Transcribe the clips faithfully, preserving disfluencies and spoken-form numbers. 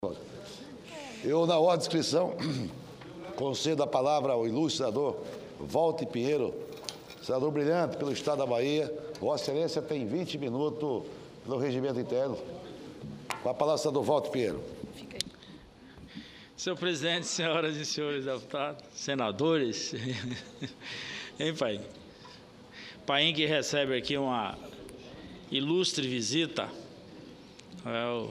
Eu, na ordem de inscrição, concedo a palavra ao ilustre senador Walter Pinheiro, senador brilhante pelo Estado da Bahia. Vossa Excelência tem vinte minutos pelo regimento interno. Com a palavra, senador Walter Pinheiro. Senhor presidente, senhoras e senhores deputados, senadores, hein, pai? Pai que recebe aqui uma ilustre visita, é o,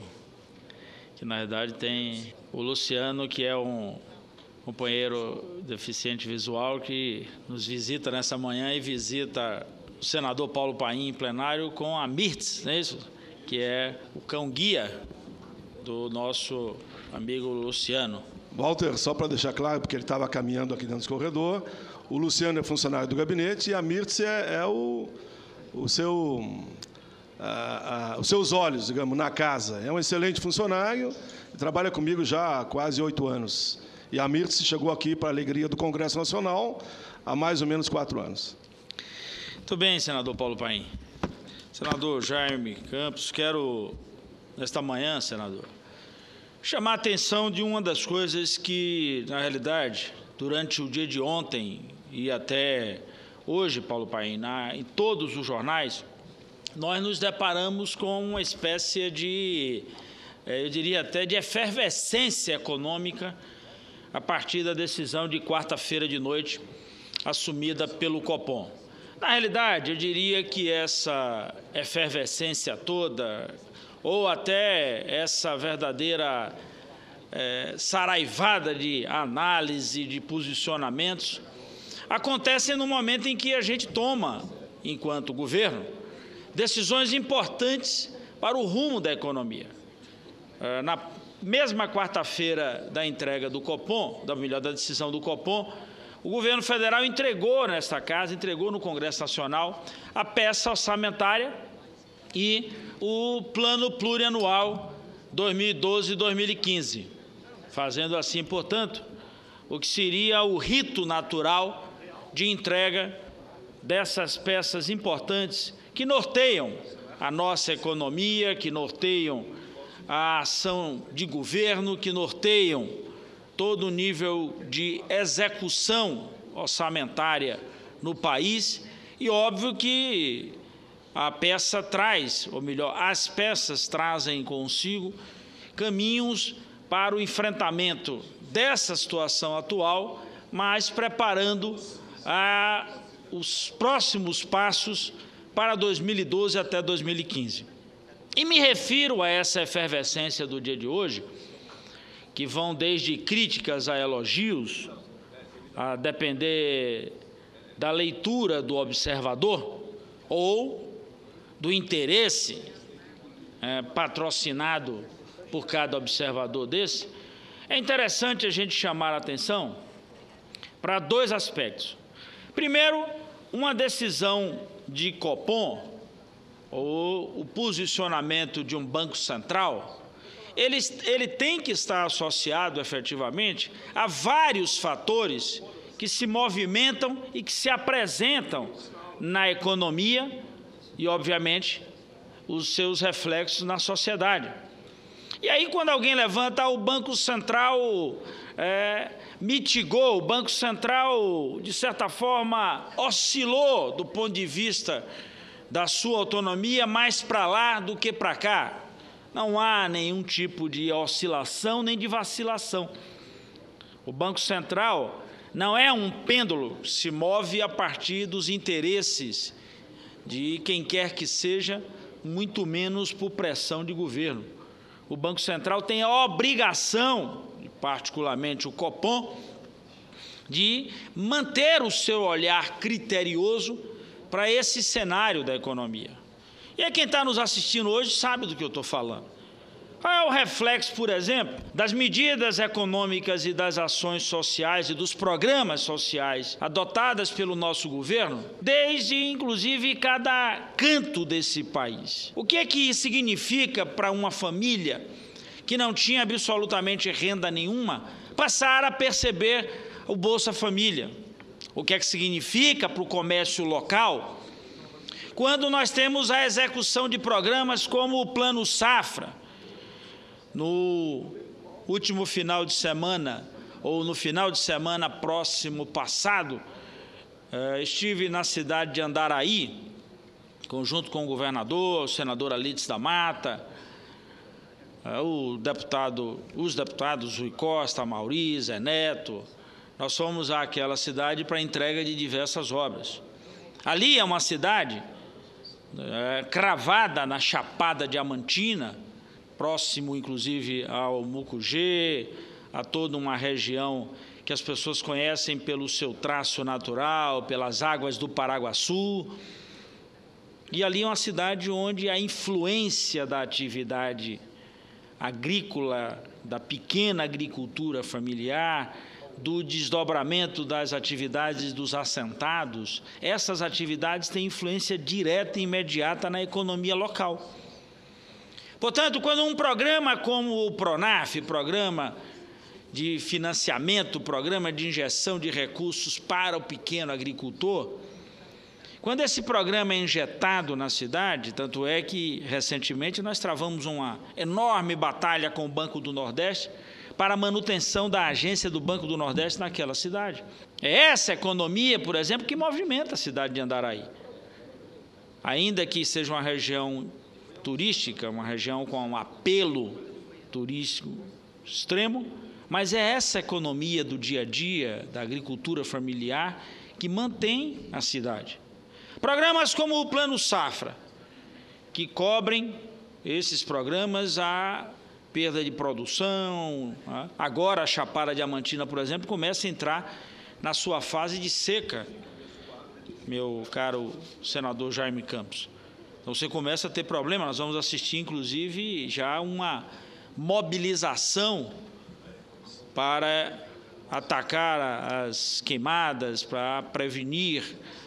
que na verdade tem o Luciano, que é um companheiro deficiente visual, que nos visita nessa manhã e visita o senador Paulo Paim em plenário com a Mirtz, não é isso? Que é o cão-guia do nosso amigo Luciano. Walter, só para deixar claro, porque ele estava caminhando aqui dentro do corredor, o Luciano é funcionário do gabinete e a Mirtz é, é o, o seu, a, a, os seus olhos, digamos, na casa. É um excelente funcionário, trabalha comigo já há quase oito anos. E a Mirtz chegou aqui para a alegria do Congresso Nacional há mais ou menos quatro anos. Muito bem, senador Paulo Paim. Senador Jaime Campos, quero, nesta manhã, senador, chamar a atenção de uma das coisas que, na realidade, durante o dia de ontem e até hoje, Paulo Paim, na, em todos os jornais, nós nos deparamos com uma espécie de, eu diria até, de efervescência econômica a partir da decisão de quarta-feira de noite assumida pelo Copom. Na realidade, eu diria que essa efervescência toda, ou até essa verdadeira é, saraivada de análise, de posicionamentos, acontecem no momento em que a gente toma, enquanto governo, decisões importantes para o rumo da economia. É, na mesma quarta-feira da entrega do Copom, da melhor da decisão do Copom, o governo federal entregou nesta casa, entregou no Congresso Nacional a peça orçamentária e o plano plurianual dois mil e doze a dois mil e quinze, fazendo assim, portanto, o que seria o rito natural de entrega dessas peças importantes que norteiam a nossa economia, que norteiam a ação de governo, que norteiam todo o nível de execução orçamentária no país. E óbvio que a peça traz, ou melhor, as peças trazem consigo caminhos para o enfrentamento dessa situação atual, mas preparando ah, os próximos passos para dois mil e doze até dois mil e quinze. E me refiro a essa efervescência do dia de hoje, que vão desde críticas a elogios, a depender da leitura do observador, ou do interesse é, patrocinado por cada observador desse. É interessante a gente chamar a atenção para dois aspectos. Primeiro, uma decisão de Copom, ou o posicionamento de um banco central, ele, ele tem que estar associado, efetivamente, a vários fatores que se movimentam e que se apresentam na economia e, obviamente, os seus reflexos na sociedade. E aí, quando alguém levanta, o Banco Central é, mitigou, o Banco Central, de certa forma, oscilou do ponto de vista da sua autonomia mais para lá do que para cá. Não há nenhum tipo de oscilação nem de vacilação. O Banco Central não é um pêndulo que se move a partir dos interesses de quem quer que seja, muito menos por pressão de governo. O Banco Central tem a obrigação, particularmente o Copom, de manter o seu olhar criterioso para esse cenário da economia. E quem está nos assistindo hoje sabe do que eu estou falando. Qual é o reflexo, por exemplo, das medidas econômicas e das ações sociais e dos programas sociais adotadas pelo nosso governo, desde, inclusive, cada canto desse país? O que é que significa para uma família que não tinha absolutamente renda nenhuma passar a perceber o Bolsa Família? O que é que significa para o comércio local quando nós temos a execução de programas como o Plano Safra, no último final de semana, ou no final de semana próximo passado, estive na cidade de Andaraí, conjunto com o governador, o senador Alides da Mata, o deputado, os deputados Rui Costa, Mauri, Zé Neto. Nós fomos àquela cidade para a entrega de diversas obras. Ali é uma cidade é, cravada na Chapada Diamantina, próximo, inclusive, ao Mucugê, a toda uma região que as pessoas conhecem pelo seu traço natural, pelas águas do Paraguaçu. E ali é uma cidade onde a influência da atividade agrícola, da pequena agricultura familiar, do desdobramento das atividades dos assentados, essas atividades têm influência direta e imediata na economia local. Portanto, quando um programa como o PRONAF, Programa de Financiamento, Programa de Injeção de Recursos para o Pequeno Agricultor, quando esse programa é injetado na cidade, tanto é que, recentemente, nós travamos uma enorme batalha com o Banco do Nordeste para a manutenção da agência do Banco do Nordeste naquela cidade. É essa economia, por exemplo, que movimenta a cidade de Andaraí. Ainda que seja uma região turística, uma região com um apelo turístico extremo, mas é essa economia do dia a dia, da agricultura familiar, que mantém a cidade. Programas como o Plano Safra, que cobrem esses programas a perda de produção. Agora a Chapada Diamantina, por exemplo, começa a entrar na sua fase de seca, meu caro senador Jaime Campos. Então você começa a ter problema, nós vamos assistir, inclusive, já uma mobilização para atacar as queimadas, para prevenir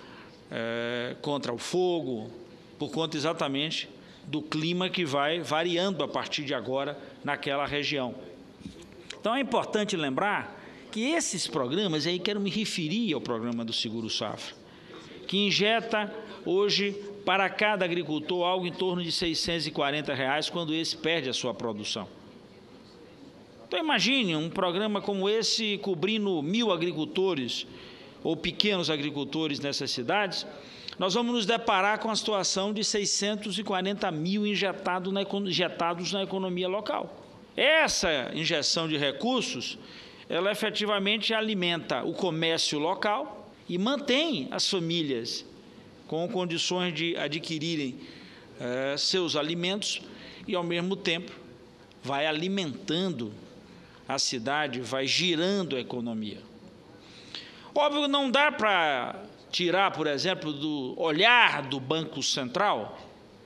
É, contra o fogo, por conta exatamente do clima que vai variando a partir de agora naquela região. Então é importante lembrar que esses programas, aí quero me referir ao programa do Seguro Safra, que injeta hoje para cada agricultor algo em torno de seiscentos e quarenta reais quando esse perde a sua produção. Então imagine um programa como esse cobrindo mil agricultores ou pequenos agricultores nessas cidades, nós vamos nos deparar com a situação de seiscentos e quarenta mil injetado na, injetados na economia local. Essa injeção de recursos, ela efetivamente alimenta o comércio local e mantém as famílias com condições de adquirirem eh, seus alimentos e, ao mesmo tempo, vai alimentando a cidade, vai girando a economia. Óbvio que não dá para tirar, por exemplo, do olhar do Banco Central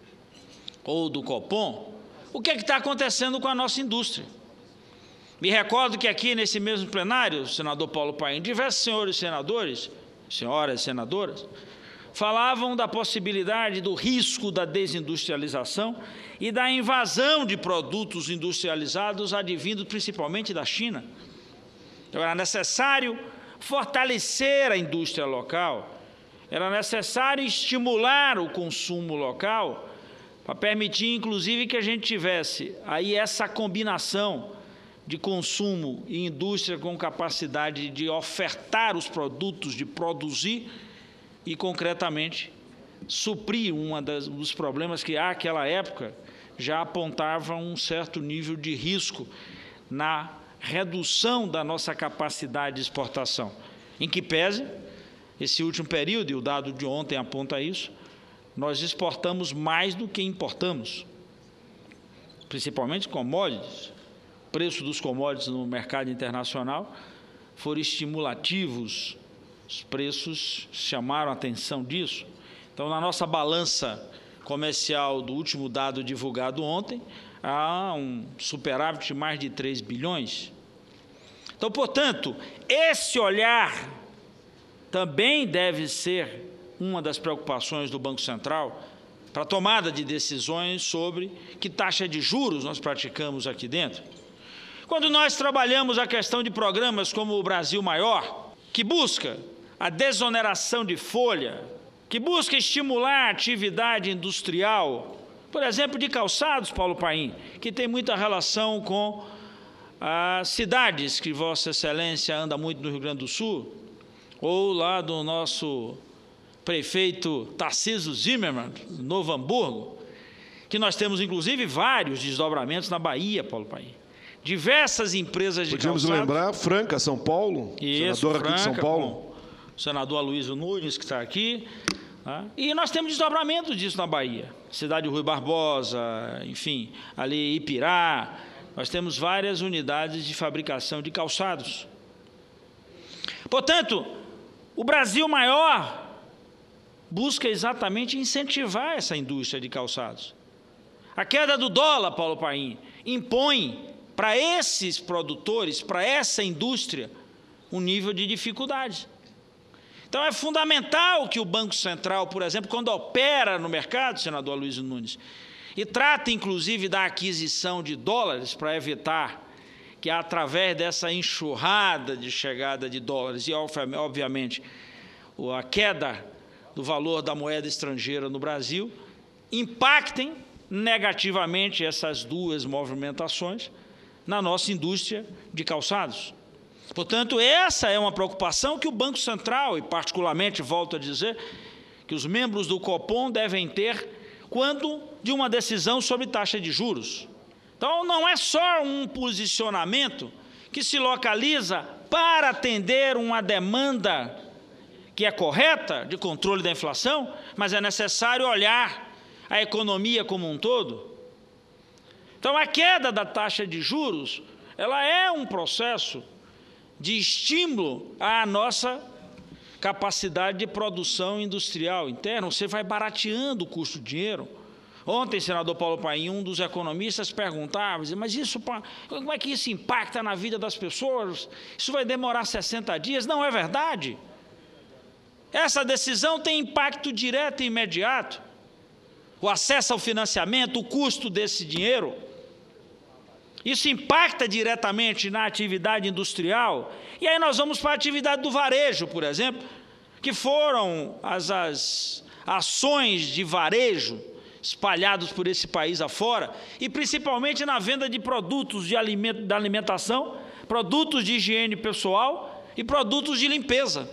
ou do Copom o que é que está acontecendo com a nossa indústria. Me recordo que aqui nesse mesmo plenário, o senador Paulo Paim, diversos senhores senadores, senhoras senadoras, falavam da possibilidade do risco da desindustrialização e da invasão de produtos industrializados advindos principalmente da China. Então, era necessário fortalecer a indústria local, era necessário estimular o consumo local, para permitir, inclusive, que a gente tivesse aí essa combinação de consumo e indústria com capacidade de ofertar os produtos, de produzir e, concretamente, suprir um dos problemas que, àquela época, já apontava um certo nível de risco na redução da nossa capacidade de exportação, em que pese, esse último período, e o dado de ontem aponta isso, nós exportamos mais do que importamos, principalmente commodities. O preço dos commodities no mercado internacional foram estimulativos, os preços chamaram a atenção disso. Então, na nossa balança comercial do último dado divulgado ontem, há um superávit de mais de três bilhões. Então, portanto, esse olhar também deve ser uma das preocupações do Banco Central para a tomada de decisões sobre que taxa de juros nós praticamos aqui dentro. Quando nós trabalhamos a questão de programas como o Brasil Maior, que busca a desoneração de folha, que busca estimular a atividade industrial, por exemplo, de calçados, Paulo Paim, que tem muita relação com as cidades que Vossa Excelência anda muito no Rio Grande do Sul, ou lá do nosso prefeito Tarcísio Zimmermann, Novo Hamburgo, que nós temos, inclusive, vários desdobramentos na Bahia, Paulo Paim. Diversas empresas de Podíamos calçados. lembrar, Franca, São Paulo, Isso, senador Franca, aqui de São Paulo. O senador Aloysio Nunes, que está aqui. Tá? E nós temos desdobramento disso na Bahia. Cidade de Rui Barbosa, enfim, ali Ipirá. Nós temos várias unidades de fabricação de calçados. Portanto, o Brasil maior busca exatamente incentivar essa indústria de calçados. A queda do dólar, Paulo Paim, impõe para esses produtores, para essa indústria, um nível de dificuldade. Então, é fundamental que o Banco Central, por exemplo, quando opera no mercado, senador Aloysio Nunes, e trata, inclusive, da aquisição de dólares para evitar que, através dessa enxurrada de chegada de dólares e, obviamente, a queda do valor da moeda estrangeira no Brasil, impactem negativamente essas duas movimentações na nossa indústria de calçados. Portanto, essa é uma preocupação que o Banco Central, e particularmente, volto a dizer, que os membros do Copom devem ter quando de uma decisão sobre taxa de juros. Então, não é só um posicionamento que se localiza para atender uma demanda que é correta de controle da inflação, mas é necessário olhar a economia como um todo. Então, a queda da taxa de juros, ela é um processo de estímulo à nossa capacidade de produção industrial interna. Você vai barateando o custo do dinheiro. Ontem, senador Paulo Paim, um dos economistas perguntava, mas isso, como é que isso impacta na vida das pessoas? Isso vai demorar sessenta dias? Não é verdade. Essa decisão tem impacto direto e imediato. O acesso ao financiamento, o custo desse dinheiro, isso impacta diretamente na atividade industrial. E aí nós vamos para a atividade do varejo, por exemplo, que foram as, as ações de varejo espalhados por esse país afora, e principalmente na venda de produtos de alimento, da alimentação, produtos de higiene pessoal e produtos de limpeza.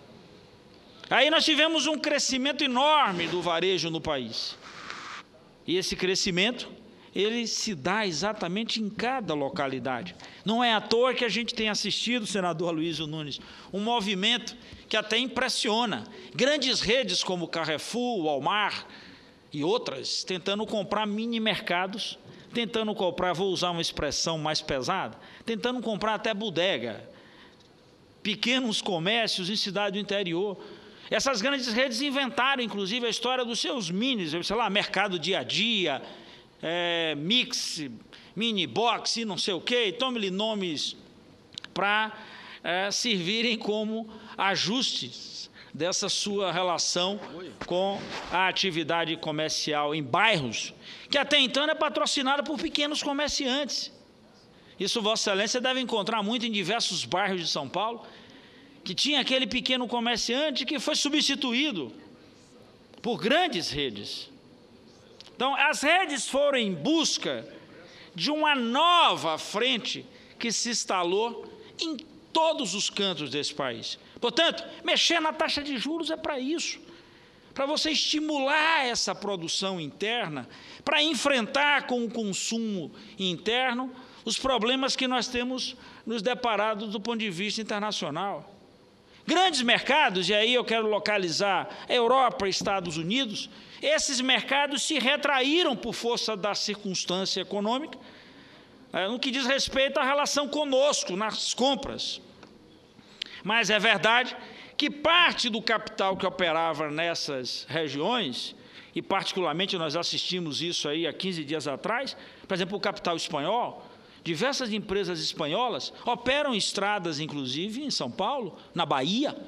Aí nós tivemos um crescimento enorme do varejo no país. E esse crescimento, ele se dá exatamente em cada localidade. Não é à toa que a gente tem assistido, senador Aloysio Nunes, um movimento que até impressiona. Grandes redes como Carrefour, Walmart e outras, tentando comprar mini mercados, tentando comprar, vou usar uma expressão mais pesada, tentando comprar até bodega, pequenos comércios em cidade do interior. Essas grandes redes inventaram, inclusive, a história dos seus minis, sei lá, mercado dia a dia, é, mix, mini box e não sei o quê, tome-lhe nomes para é, servirem como ajustes dessa sua relação com a atividade comercial em bairros, que até então é patrocinada por pequenos comerciantes. Isso Vossa Excelência deve encontrar muito em diversos bairros de São Paulo, que tinha aquele pequeno comerciante que foi substituído por grandes redes. Então, as redes foram em busca de uma nova frente que se instalou em todos os cantos desse país. Portanto, mexer na taxa de juros é para isso, para você estimular essa produção interna, para enfrentar com o consumo interno os problemas que nós temos nos deparado do ponto de vista internacional. Grandes mercados, e aí eu quero localizar a Europa e Estados Unidos, esses mercados se retraíram por força da circunstância econômica, no que diz respeito à relação conosco, nas compras. Mas é verdade que parte do capital que operava nessas regiões, e particularmente nós assistimos isso aí há quinze dias atrás, por exemplo, o capital espanhol, diversas empresas espanholas operam estradas, inclusive, em São Paulo, na Bahia.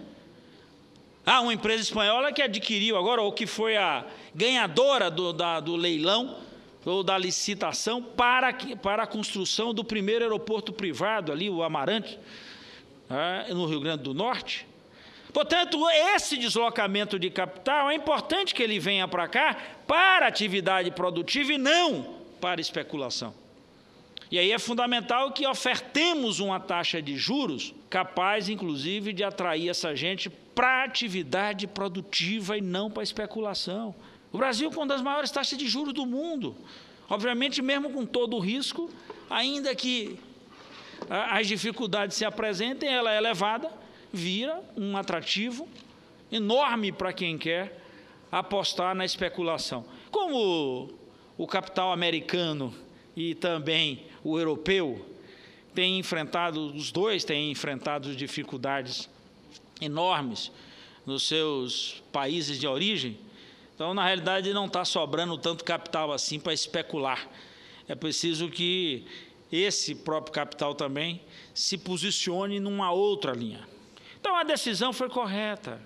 Há uma empresa espanhola que adquiriu agora, ou que foi a ganhadora do, da, do leilão, ou da licitação, para, para a construção do primeiro aeroporto privado, ali, o Amarante, é, no Rio Grande do Norte. Portanto, esse deslocamento de capital, é importante que ele venha para cá para atividade produtiva e não para especulação. E aí é fundamental que ofertemos uma taxa de juros capaz, inclusive, de atrair essa gente para a atividade produtiva e não para a especulação. O Brasil com uma das maiores taxas de juros do mundo. Obviamente, mesmo com todo o risco, ainda que as dificuldades se apresentem, ela é elevada, vira um atrativo enorme para quem quer apostar na especulação. Como o capital americano e também o europeu têm enfrentado, os dois têm enfrentado dificuldades enormes nos seus países de origem, então, na realidade, não está sobrando tanto capital assim para especular. É preciso que esse próprio capital também se posicione numa outra linha. Então, a decisão foi correta.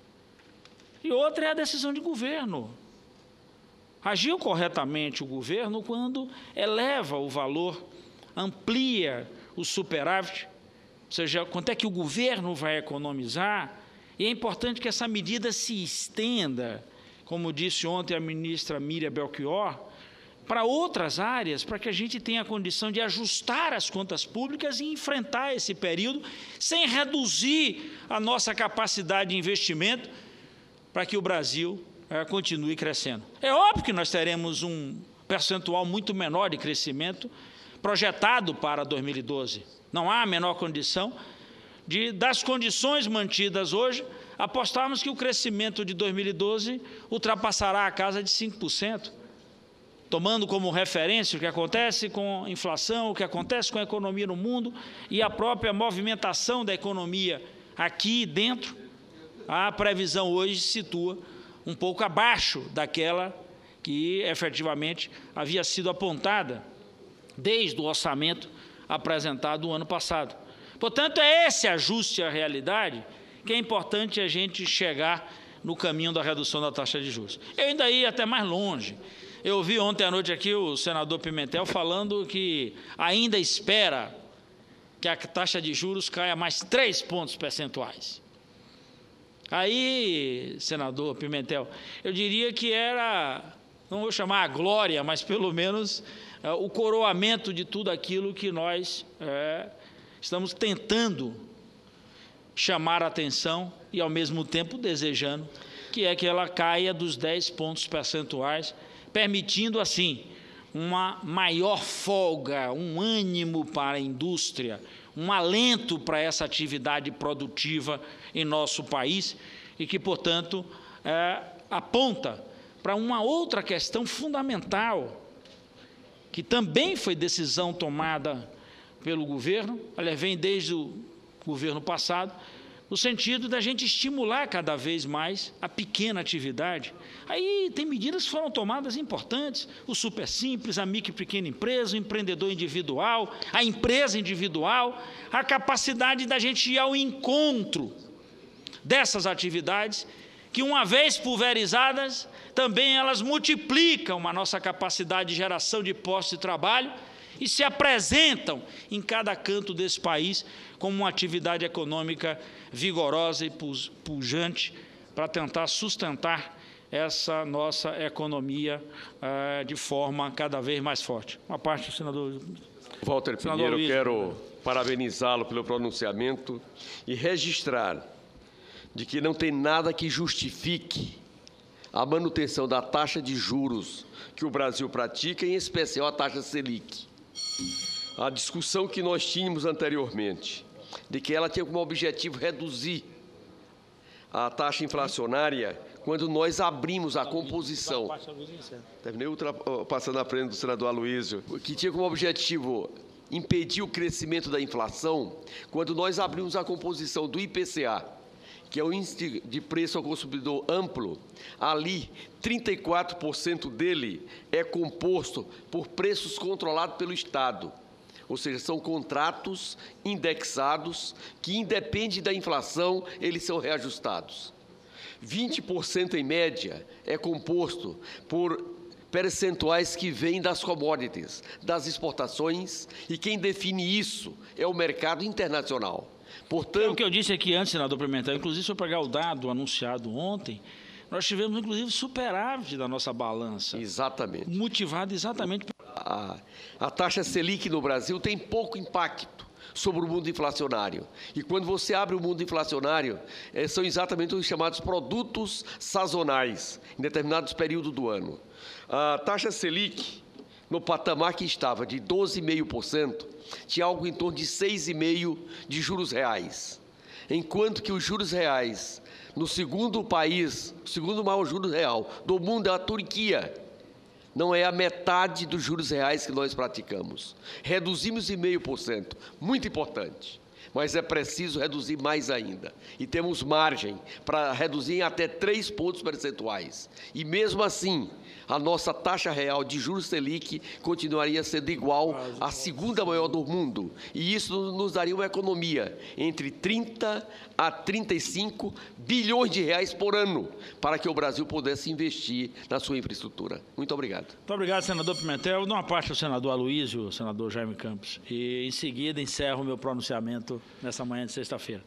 E outra é a decisão de governo. Agiu corretamente o governo quando eleva o valor, amplia o superávit, ou seja, quanto é que o governo vai economizar, e é importante que essa medida se estenda, como disse ontem a ministra Miriam Belchior, para outras áreas, para que a gente tenha a condição de ajustar as contas públicas e enfrentar esse período sem reduzir a nossa capacidade de investimento para que o Brasil eh, continue crescendo. É óbvio que nós teremos um percentual muito menor de crescimento projetado para dois mil e doze. Não há a menor condição de, das condições mantidas hoje, apostarmos que o crescimento de dois mil e doze ultrapassará a casa de cinco por cento, tomando como referência o que acontece com a inflação, o que acontece com a economia no mundo e a própria movimentação da economia aqui dentro. A previsão hoje se situa um pouco abaixo daquela que efetivamente havia sido apontada desde o orçamento apresentado no ano passado. Portanto, é esse ajuste à realidade que é importante a gente chegar no caminho da redução da taxa de juros. Eu ainda ia até mais longe. Eu ouvi ontem à noite aqui o senador Pimentel falando que ainda espera que a taxa de juros caia mais três pontos percentuais. Aí, senador Pimentel, eu diria que era, não vou chamar a glória, mas pelo menos é, o coroamento de tudo aquilo que nós é, estamos tentando chamar a atenção e, ao mesmo tempo, desejando que é que ela caia dos dez pontos percentuais, permitindo, assim, uma maior folga, um ânimo para a indústria, um alento para essa atividade produtiva em nosso país e que, portanto, é, aponta para uma outra questão fundamental, que também foi decisão tomada pelo governo, aliás, vem desde o governo passado, no sentido da gente estimular cada vez mais a pequena atividade. Aí tem medidas que foram tomadas importantes, o super simples, a micro e pequena empresa, o empreendedor individual, a empresa individual, a capacidade da gente ir ao encontro dessas atividades, que uma vez pulverizadas, também elas multiplicam a nossa capacidade de geração de postos de trabalho e se apresentam em cada canto desse país como uma atividade econômica vigorosa e pujante para tentar sustentar essa nossa economia uh, de forma cada vez mais forte. Uma parte do senador... Walter Pinheiro, eu quero parabenizá-lo pelo pronunciamento e registrar de que não tem nada que justifique a manutenção da taxa de juros que o Brasil pratica, em especial a taxa Selic. A discussão que nós tínhamos anteriormente, de que ela tinha como objetivo reduzir a taxa inflacionária quando nós abrimos a composição. Terminei passando à frente do senador Aloysio, que tinha como objetivo impedir o crescimento da inflação quando nós abrimos a composição do I P C A, que é o índice de preço ao consumidor amplo. Ali, trinta e quatro por cento dele é composto por preços controlados pelo Estado. Ou seja, são contratos indexados que, independe da inflação, eles são reajustados. vinte por cento, em média, é composto por percentuais que vêm das commodities, das exportações, e quem define isso é o mercado internacional. Portanto, é o que eu disse aqui antes, senador Pimentel, inclusive, se eu pegar o dado anunciado ontem, nós tivemos, inclusive, superávit da nossa balança. Exatamente. Motivado exatamente... a, a taxa Selic no Brasil tem pouco impacto sobre o mundo inflacionário. E quando você abre o mundo inflacionário, eh, são exatamente os chamados produtos sazonais, em determinados períodos do ano. A taxa Selic, no patamar que estava de doze vírgula cinco por cento, tinha algo em torno de seis vírgula cinco por cento de juros reais. Enquanto que os juros reais, no segundo país, o segundo maior juros real do mundo é a Turquia, não é a metade dos juros reais que nós praticamos. Reduzimos em zero vírgula cinco por cento, muito importante, mas é preciso reduzir mais ainda. E temos margem para reduzir em até três pontos percentuais. E mesmo assim, a nossa taxa real de juros Selic continuaria sendo igual à segunda maior do mundo. E isso nos daria uma economia entre trinta a trinta e cinco bilhões de reais por ano, para que o Brasil pudesse investir na sua infraestrutura. Muito obrigado. Muito obrigado, senador Pimentel. Eu dou uma parte ao senador Aloysio, ao senador Jaime Campos. E, em seguida, encerro o meu pronunciamento nessa manhã de sexta-feira.